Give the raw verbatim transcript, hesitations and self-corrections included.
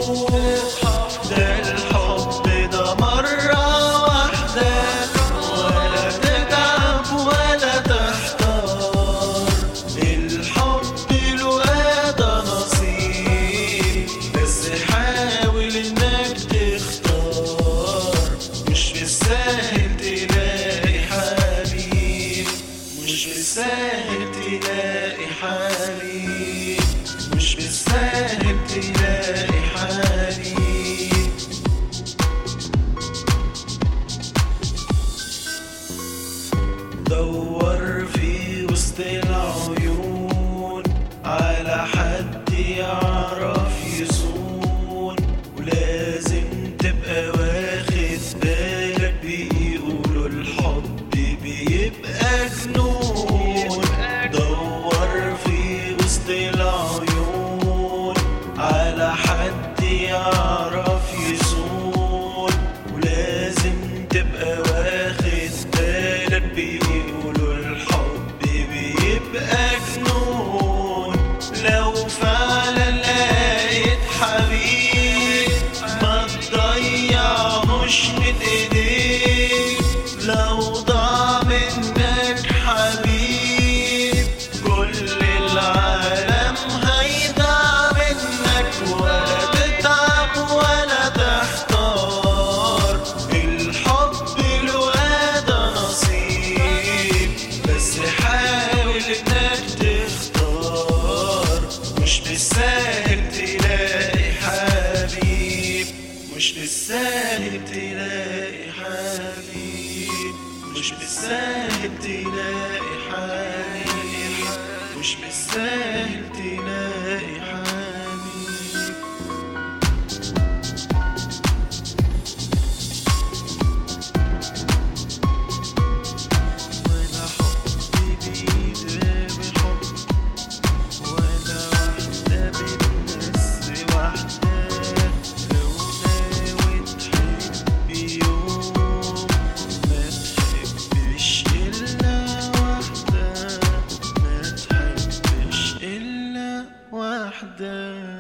ده الحب ده مرة واحدة، ولا تتعب ولا تحتار. الحب له ده نصيب، بس حاول انك تختار. مش بالساهل تلاقي حبيب، مش بالساهل تلاقي حبيب، مش بالساهل تلاقي حبيب. دور في وسط العيون على حد يعرف يصون، ولازم تبقى واخد بالك بيقولوا الحب بيبقى جنون. دور في وسط العيون على حد يعرف يصون، ولازم تبقى واخد بالك بيقولوا الحب بيبقى جنون. لو فعلا لقيت حبيب ما تضيعهوش من ايديك. لو ضاع منك حبيب كل العالم هيضيع منك، ولا تتعب ولا تحتار. الحب له ده نصيب، بس حاول انك تختار. مش بالساهل تلاقي حبيب، مش بالساهل تلاقي حبيب، مش بالساهل تلاقي حبيب، مش بالساهل تلاقي حبيب. ولا حب بيداوي حب، ولا واحدة بالناس واحدة. لو ناوي تحب يوم ما تحبش إلا واحدة، ما تحبش إلا واحدة.